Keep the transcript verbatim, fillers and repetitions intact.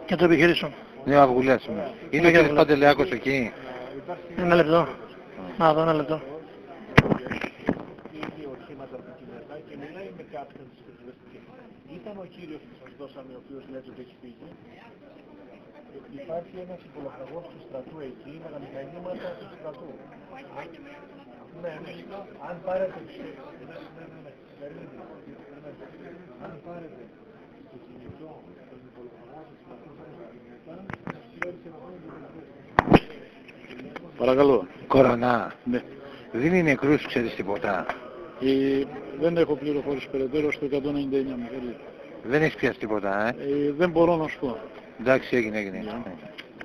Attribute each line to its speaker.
Speaker 1: Και το επιχειρήσεων.
Speaker 2: Νέο Αυγουλές. Είναι ο κύριος Παντελεάκος εκεί.
Speaker 1: Ένα λεπτό. Να δω ένα λεπτό. Ήταν ο κύριος που σας δώσαμε, ο οποίος λέτε ότι έχει φύγει. Υπάρχει ένας υπολογαγός του στρατού εκεί, με τα μηχανήματα του στρατού. Ναι, ναι. Αν πάρετε... Αν πάρετε το κινητό, τον υπολογαγό του στρατού, παρακαλώ.
Speaker 2: Κορονά.
Speaker 1: Ναι.
Speaker 2: Δεν είναι νεκρούς, ξέρεις τίποτα.
Speaker 1: Ε, δεν έχω πληροφορίες περαιτέρω στο εκατόν ενενήντα εννιά.
Speaker 2: Δεν έχεις πιάσει τίποτα, ε.
Speaker 1: ε. Δεν μπορώ να σου πω.
Speaker 2: Εντάξει, έγινε, έγινε. Yeah.